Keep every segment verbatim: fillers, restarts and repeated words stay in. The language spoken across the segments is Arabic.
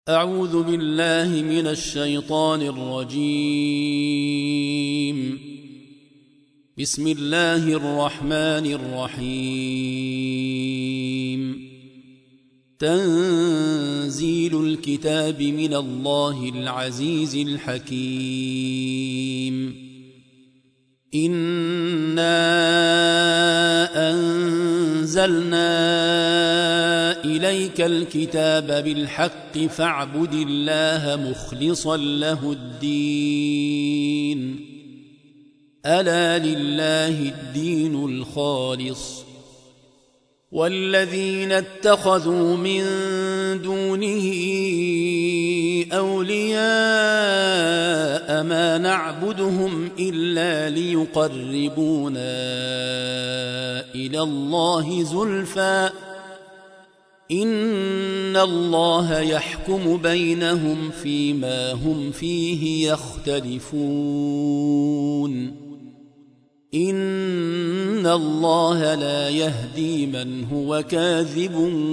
أعوذ بالله من الشيطان الرجيم. بسم الله الرحمن الرحيم. تنزيل الكتاب من الله العزيز الحكيم. إنا أنزلنا إليك الكتاب بالحق فاعبد الله مخلصا له الدين. ألا لله الدين الخالص، والذين اتخذوا من دونه أولياء ما نعبدهم إلا ليقربونا إلى الله زلفى إن الله يحكم بينهم فيما هم فيه يختلفون. إن الله لا يهدي من هو كاذب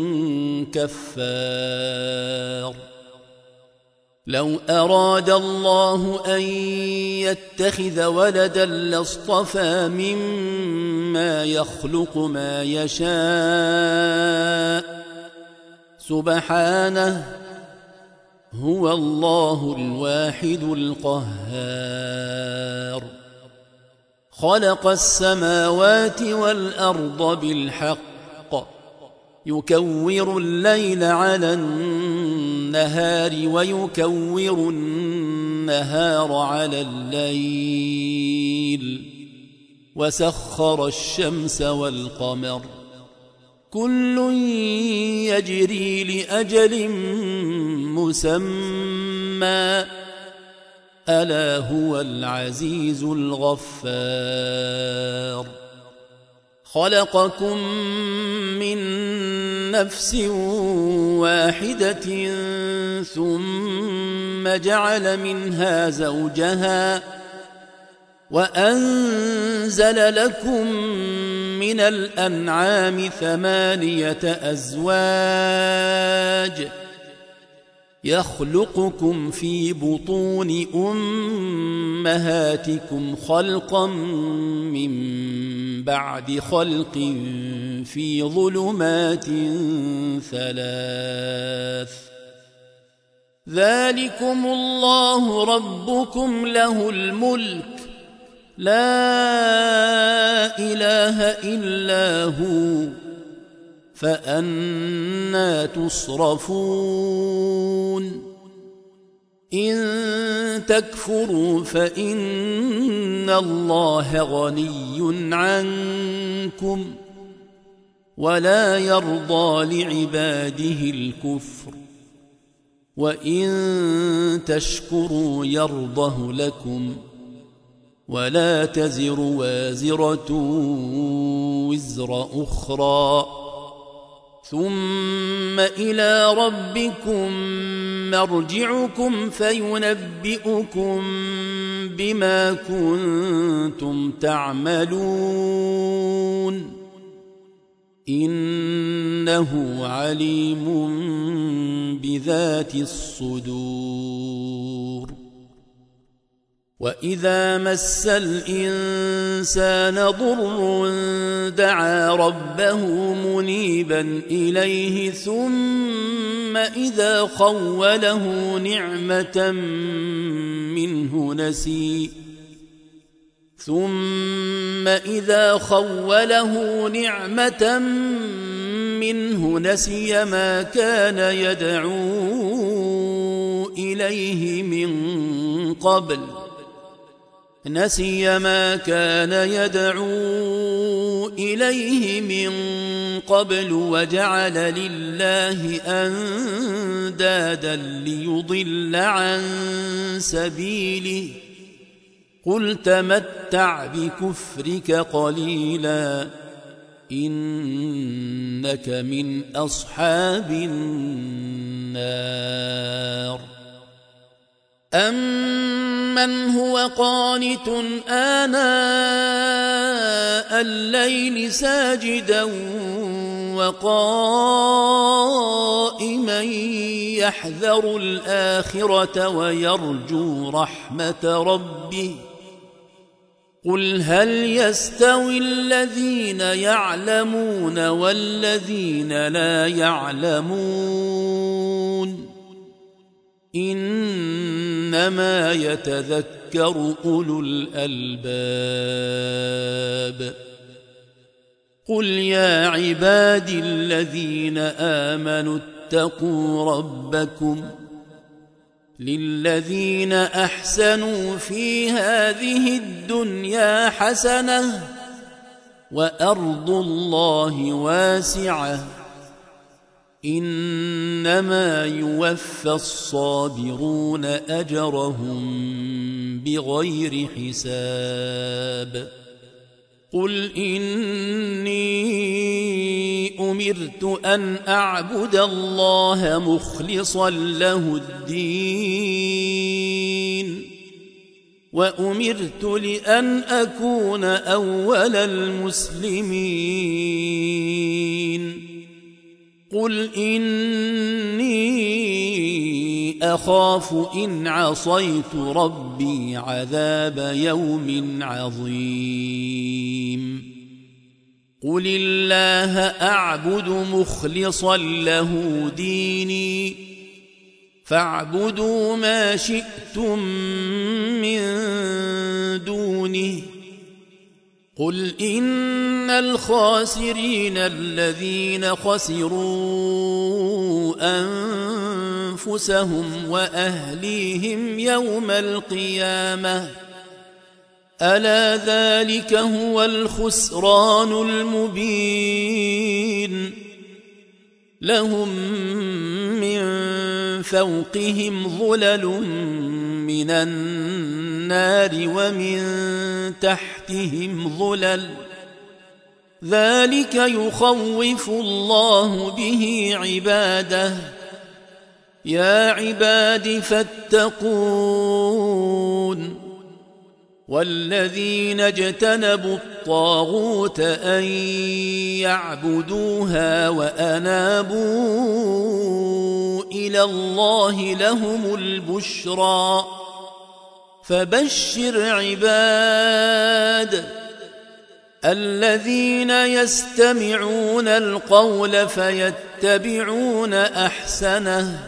كفار. لو أراد الله أن يتخذ ولدا لاصطفى مما يخلق ما يشاء سبحانه، هو الله الواحد القهار. خلق السماوات والأرض بالحق، يكور الليل على النهار ويكور النهار على الليل، وسخر الشمس والقمر كل يجري لأجل مسمى، ألا هو العزيز الغفار. خلقكم من نفس واحدة ثم جعل منها زوجها وأنزل لكم من الأنعام ثمانية أزواج يخلقكم في بطون أمهاتكم خلقا من بعد خلق في ظلمات ثلاث. ذلكم الله ربكم له الملك، لا إله إلا هو، فأنى تصرفون. إن تكفروا فإن الله غني عنكم ولا يرضى لعباده الكفر، وإن تشكروا يرضه لكم ولا تزر وازرة وزر أخرى، ثم إلى ربكم مرجعكم فينبئكم بما كنتم تعملون، إنه عليم بذات الصدور. وإذا مس الإنسان ضر دعا ربه منيبا إليه ثم إذا خوله نعمة منه نسي ثم إذا خوله نعمة منه نسي ما كان يدعو إليه من قبل نسي ما كان يدعو إليه من قبل وجعل لله أندادا ليضل عن سبيله، قل تمتع بكفرك قليلا إنك من أصحاب النار. أمن هو قانت آناء الليل ساجدا وقائما يحذر الآخرة ويرجو رحمة ربه قل هل يستوي الذين يعلمون والذين لا يعلمون إنما يتذكر أولو الألباب قل يا عبادي الذين آمنوا اتقوا ربكم للذين أحسنوا في هذه الدنيا حسنة وأرض الله واسعة إنما يوفى الصابرون أجرهم بغير حساب قل إني أمرت أن أعبد الله مخلصا له الدين وأمرت لأن أكون أول المسلمين قل إني أخاف إن عصيت ربي عذاب يوم عظيم قل الله أعبد مخلصا له ديني فاعبدوا ما شئتم من دونه قل إن الخاسرين الذين خسروا أنفسهم وأهليهم يوم القيامة ألا ذلك هو الخسران المبين لهم من فوقهم ظلل من النار ومن تحتهم ظلل ذلك يخوف الله به عباده يا عباد فاتقون والذين اجتنبوا الطاغوت أن يعبدوها وأنابوا إلى الله لهم البشرى فبشر عباد الذين يستمعون القول فيتبعون أحسنه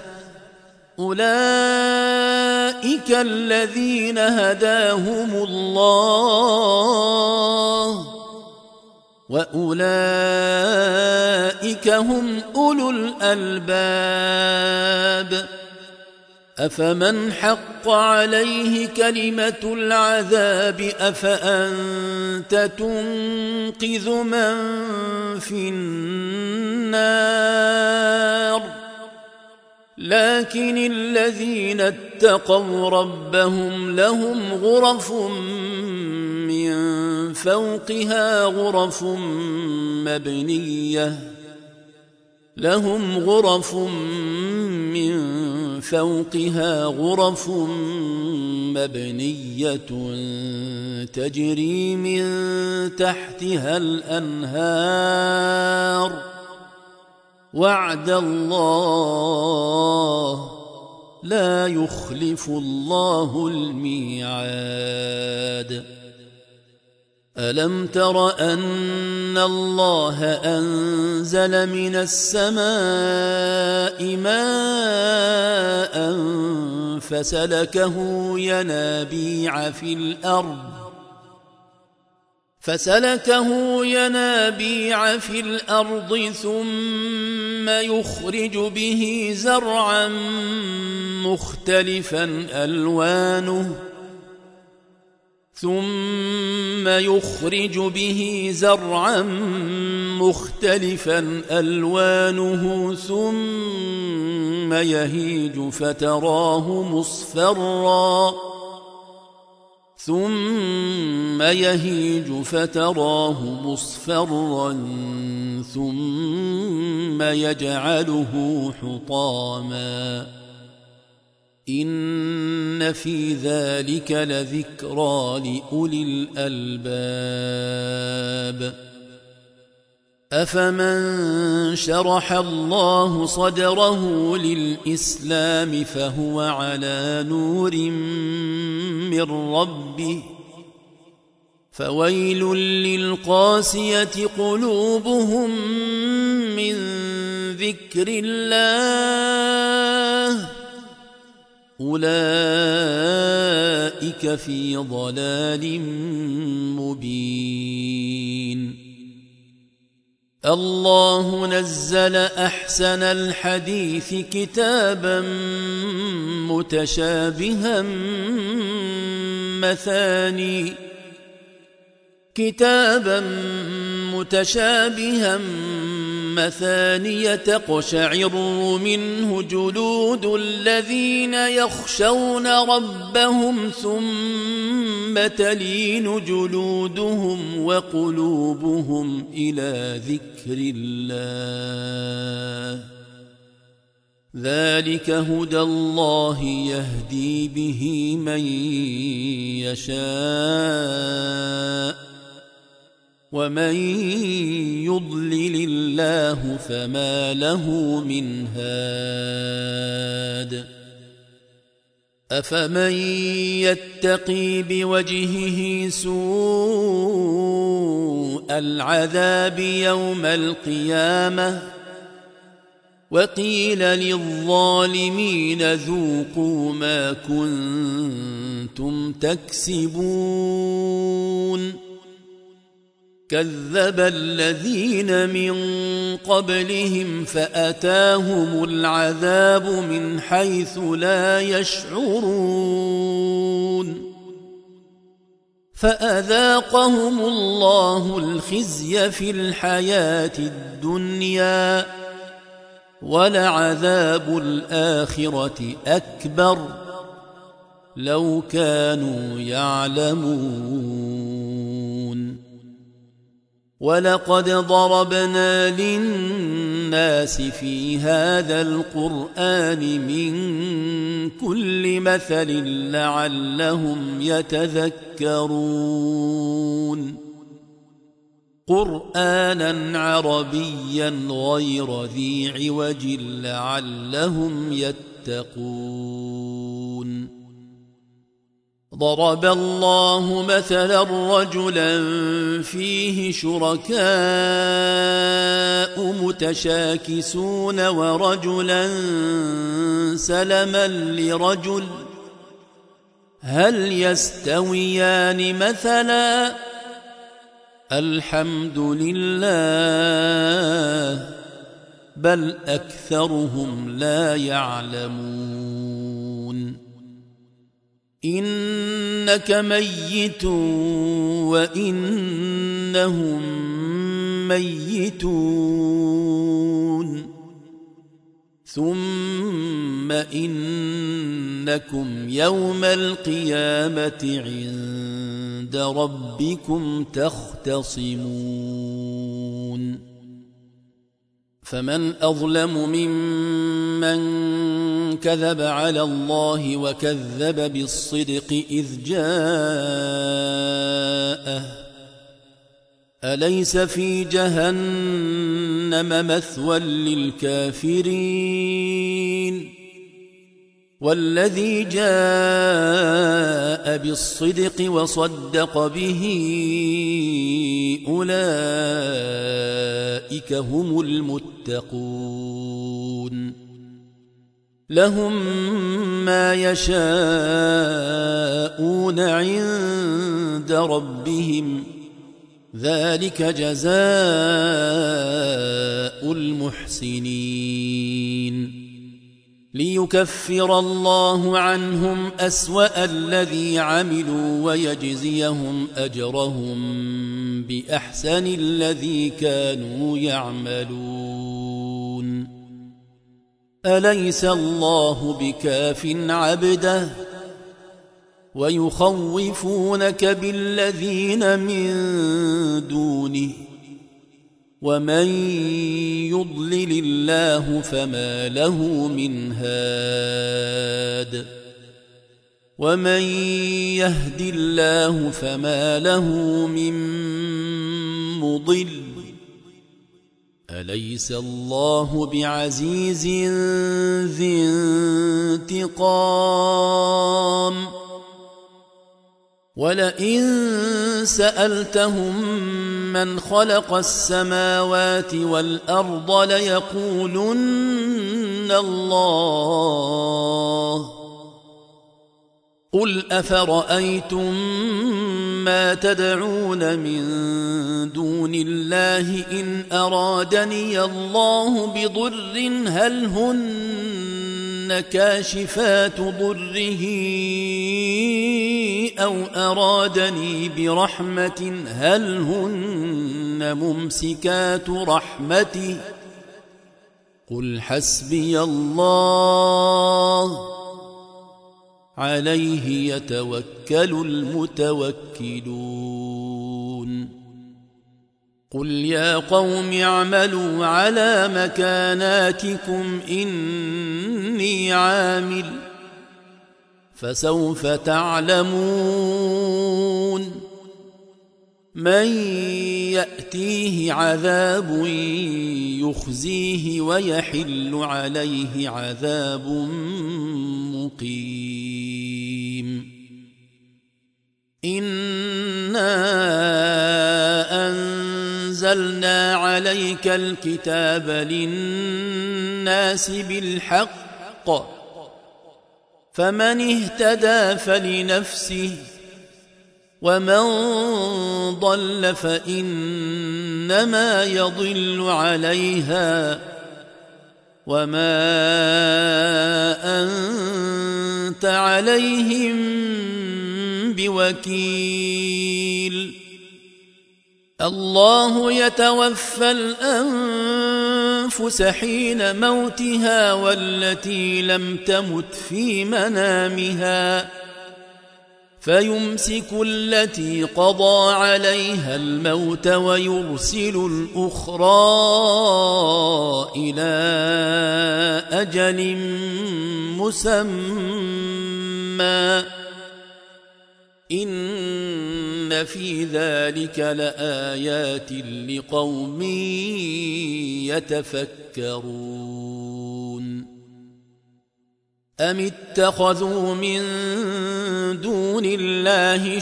أولئك الذين هداهم الله وأولئك هم أولو الألباب أفمن حق عليه كلمة العذاب أفأنت تنقذ من في النار لكن الذين اتقوا ربهم لهم غرف من فوقها غرف مبنية لهم غرف من فوقها غرف مبنية تجري من تحتها الأنهار وعد الله لا يخلف الله الميعاد ألم تر أن الله أنزل من السماء ماء فسلكه ينابيع في الأرض فسلكه ينابيع في الأرض ثم يخرج به زرعا مختلفا ألوانه ثم يخرج به زرعا مختلفا ألوانه ثم يهيج فتراه مصفرا ثم يهيج فتراه مصفرا ثم يجعله حطاما إن في ذلك لذكرى لأولي الألباب أفمن شرح الله صدره للإسلام فهو على نور من ربه فويل للقاسية قلوبهم من ذكر الله أولئك في ضلال مبين. الله نزل أحسن الحديث كتابا متشابها مثاني كتابا متشابها مثانية تقشعر منه جلود الذين يخشون ربهم ثم تلين جلودهم وقلوبهم إلى ذكر الله ذلك هدى الله يهدي به من يشاء ومن يضلل الله فما له من هاد. أفمن يتقي بوجهه سوء العذاب يوم القيامة وقيل للظالمين ذوقوا ما كنتم تكسبون كذب الذين من قبلهم فأتاهم العذاب من حيث لا يشعرون فأذاقهم الله الخزي في الحياة الدنيا ولعذاب الآخرة أكبر لو كانوا يعلمون. ولقد ضربنا للناس في هذا القرآن من كل مثل لعلهم يتذكرون قرآنا عربيا غير ذي عوج لعلهم يتقون. ضرب الله مثلا رجلا فيه شركاء متشاكسون ورجلا سلما لرجل هل يستويان مثلا الحمد لله بل أكثرهم لا يعلمون. إنك ميت وإنهم ميتون ثم إنكم يوم القيامة عند ربكم تختصمون. فمن أظلم ممن كذب على الله وكذب بالصدق إذ جاءه أليس في جهنم مثوى للكافرين والذي جاء بالصدق وصدق به أولئك هم المتقون لهم ما يشاءون عند ربهم ذلك جزاء المحسنين ليكفر الله عنهم أسوأ الذي عملوا ويجزيهم أجرهم بأحسن الذي كانوا يعملون. أليس الله بكاف عبده ويخوفونك بالذين من دونه ومن يضلل الله فما له من هاد ومن يهد الله فما له من مضل أليس الله بعزيز ذي انتقام ولئن سألتهم من خلق السماوات والأرض ليقولن الله قل أفرأيتم ما تدعون من دون الله إن أرادني الله بضر هل هن كاشفات ضره أو أرادني برحمة هل هن ممسكات رحمته قل حسبي الله عليه يتوكل المتوكلون قل يا قوم اعملوا على مكاناتكم إني عامل فسوف تعلمون من يأتيه عذاب يخزيه ويحل عليه عذاب مقيم إنا أنزلنا عليك الكتاب للناس بالحق فمن اهتدى فلنفسه ومن ضل فإنما يضل عليها وما أنت عليهم بوكيل الله يتوفى الأنفس حين موتها والتي لم تمت في منامها فيمسك التي قضى عليها الموت ويرسل الأخرى إلى أجل مسمى إن في ذلك لآيات لقوم يتفكرون أم اتخذوا من دون الله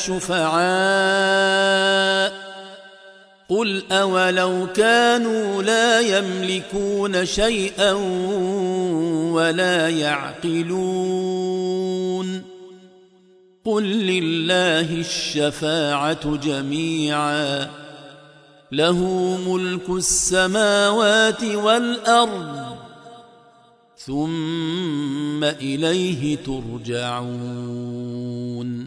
شفعاء قل أولو كانوا لا يملكون شيئا ولا يعقلون قل لله الشفاعة جميعا له ملك السماوات والأرض ثم إليه ترجعون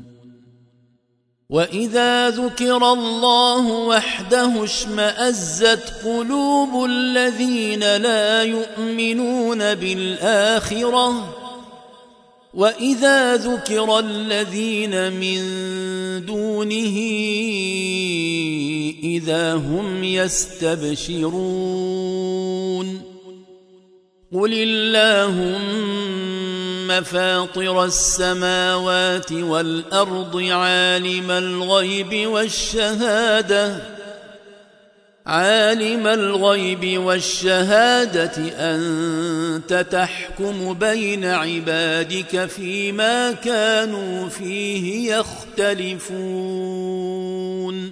وإذا ذكر الله وحده اشمأزت قلوب الذين لا يؤمنون بالآخرة وإذا ذكر الذين من دونه إذا هم يستبشرون قل اللهم فاطر السماوات والأرض عالم الغيب والشهادة عالم الغيب والشهادة أنت تحكم بين عبادك فيما كانوا فيه يختلفون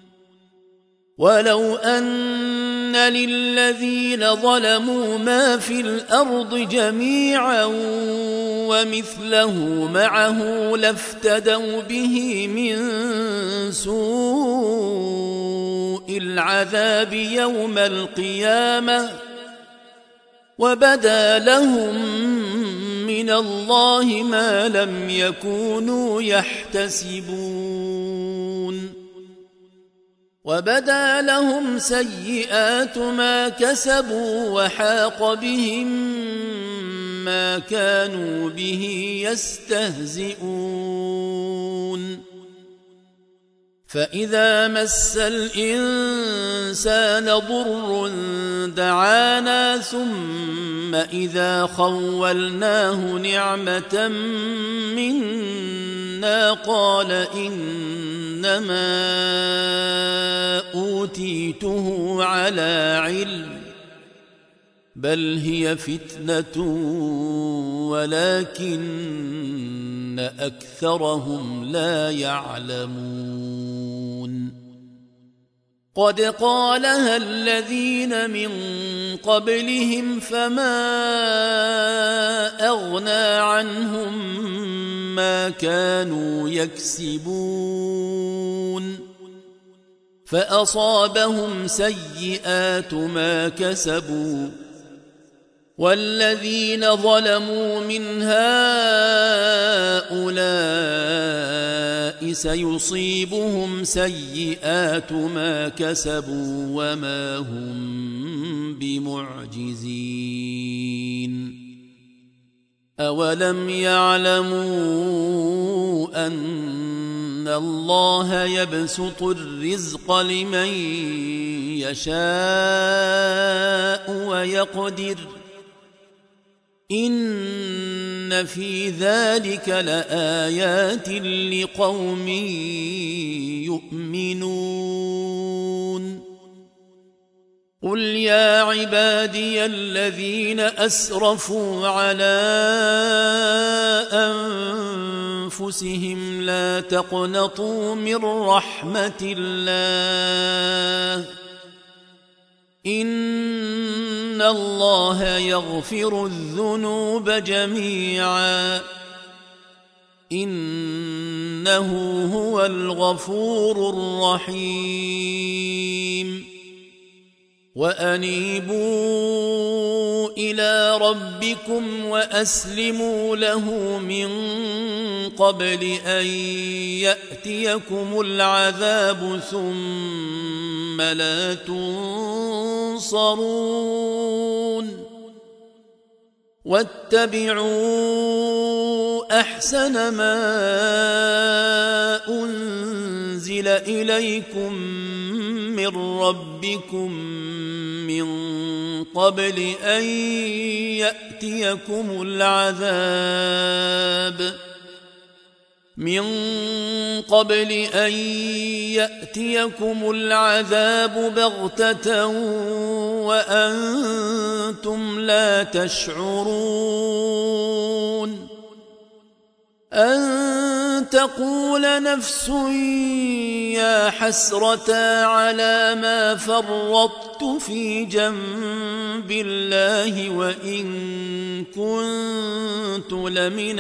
ولو أن للذين ظلموا ما في الأرض جميعا ومثله معه لافتدوا به من سوء العذاب يوم القيامة وبدا لهم من الله ما لم يكونوا يحتسبون وبدا لهم سيئات ما كسبوا وحاق بهم ما كانوا به يستهزئون فإذا مس الإنسان ضر دعانا ثم إذا خولناه نعمة منا قال إنما أوتيته على علم بل هي فتنة ولكن أكثرهم لا يعلمون قد قالها الذين من قبلهم فما أغنى عنهم ما كانوا يكسبون فأصابهم سيئات ما كسبوا والذين ظلموا من هؤلاء سيصيبهم سيئات ما كسبوا وما هم بمعجزين أولم يعلموا أن الله يبسط الرزق لمن يشاء ويقدر إن في ذلك لآيات لقوم يؤمنون قل يا عبادي الذين أسرفوا على أنفسهم لا تقنطوا من رحمة الله إن الله يغفر الذنوب جميعا إنه هو الغفور الرحيم وأنيبوا إلى ربكم وأسلموا له من قبل أن يأتيكم العذاب ثم لا تنصرون واتبعوا أحسن ما أنزل إليكم من ربكم من قبل أن يأتيكم العذاب من قبل أن يأتيكم العذاب بغتة وأنتم لا تشعرون أن تقول نفس يا حسرة على ما فرطت في جنب الله وإن كنت لمن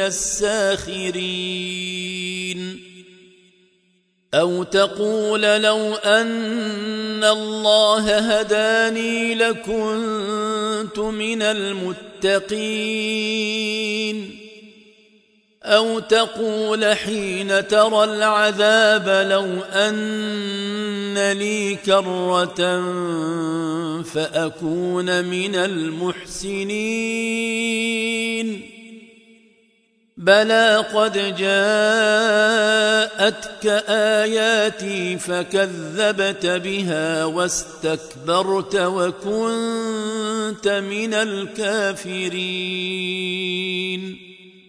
الساخرين أو تقول لو أن الله هداني لكنت من المتقين أو تقول حين ترى العذاب لو أن لي كرة فأكون من المحسنين بلى قد جاءتك آياتي فكذبت بها واستكبرت وكنت من الكافرين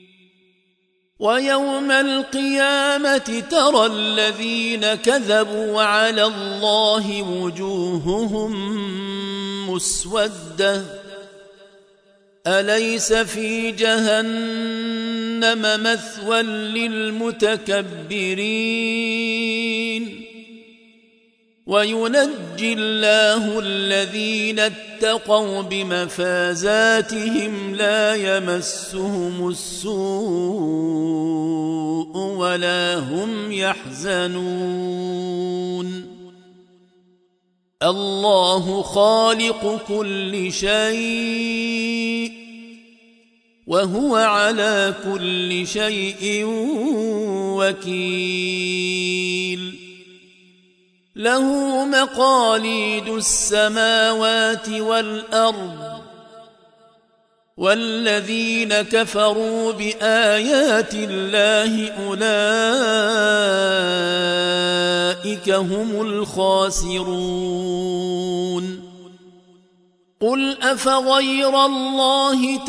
ويوم القيامة ترى الذين كذبوا على الله وجوههم مسودة أليس في جهنم مثوى للمتكبرين وينجي الله الذين اتقوا بمفازاتهم لا يمسهم السوء ولا هم يحزنون الله خالق كل شيء وهو على كل شيء وكيل له مقاليد السماوات والأرض والذين كفروا بآيات الله أولئك هم الخاسرون قل أفغير الله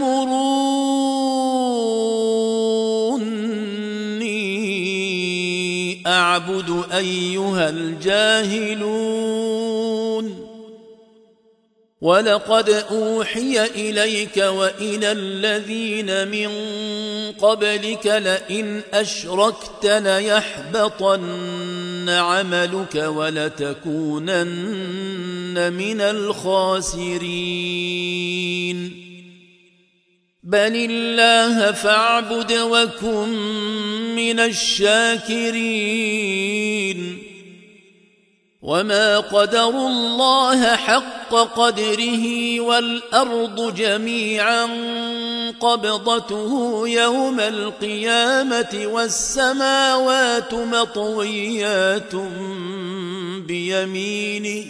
تأمروني أعبد أيها الجاهلون ولقد أوحي إليك وإلى الذين من قبلك لئن أشركت ليحبطن عملك ولتكونن من الخاسرين بل الله فاعبد وكن من الشاكرين وما قدروا الله حق قدره والأرض جميعا قبضته يوم القيامة والسماوات مطويات بيمينه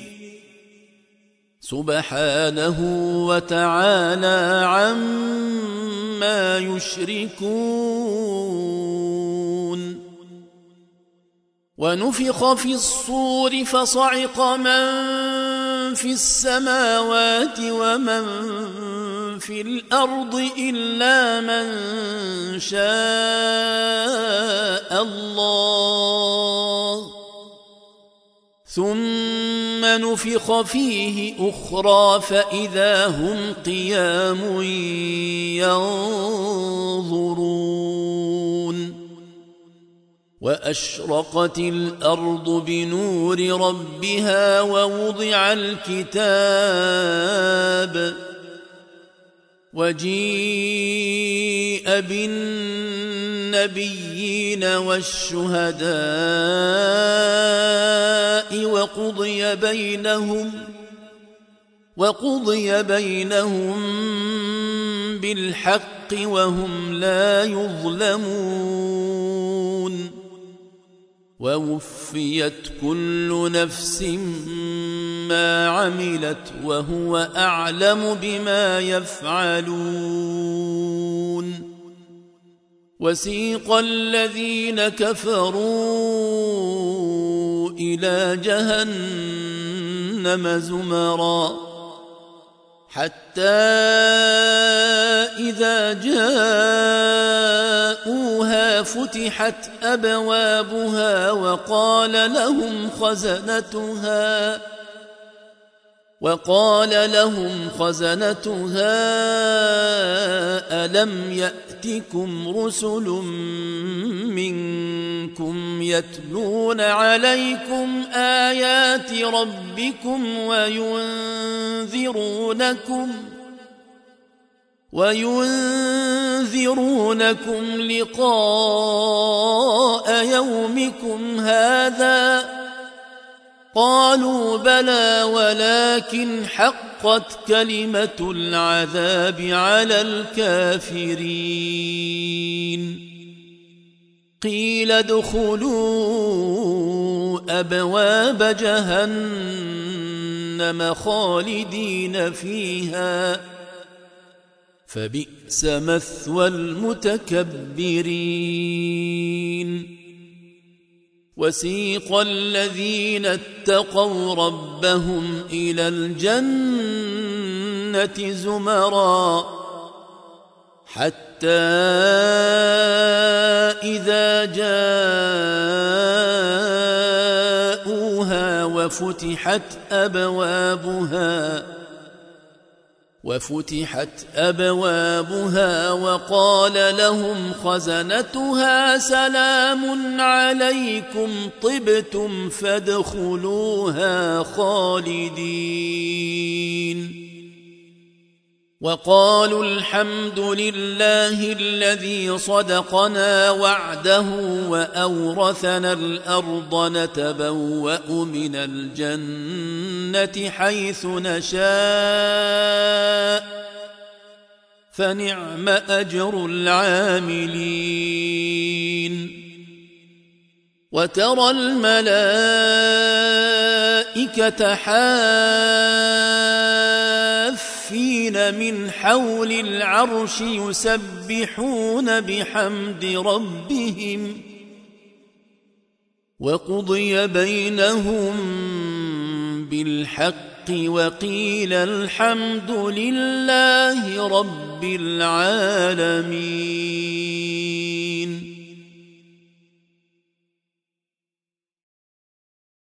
سبحانه وتعالى عما يشركون ونفخ في الصور فصعق من في السماوات ومن في الأرض إلا من شاء الله ثم نفخ فيه أخرى فإذا هم قيام ينظرون وأشرقت الأرض بنور ربها ووضع الكتاب وجيء بالنبيين والشهداء وقضي بينهم وقضي بينهم بالحق وهم لا يظلمون ووفيت كل نفس ما عملت وهو أعلم بما يفعلون وسيق الذين كفروا إلى جهنم زمرا حتى إذا جاءوها فتحت أبوابها وقال لهم خزنتها وقال لهم خزنتها ألم يأتكم رسل منكم يتلون عليكم آيات ربكم وينذرونكم وينذرونكم لقاء يومكم هذا قالوا بلى ولكن حقت كلمة العذاب على الكافرين قيل ادخلوا أبواب جهنم خالدين فيها فبئس مثوى المتكبرين وسيق الذين اتقوا ربهم إلى الجنة زمرا حتى إذا جاءوها وفتحت أبوابها وفتحت أبوابها وقال لهم خزنتها سلام عليكم طبتم فادخلوها خالدين وقالوا الحمد لله الذي صدقنا وعده وأورثنا الأرض نتبوأ من الجنة حيث نشاء فنعم أجر العاملين وترى الملائكة حافين من حول العرش يسبحون بحمد ربهم وقضي بينهم بالحق وقيل الحمد لله رب العالمين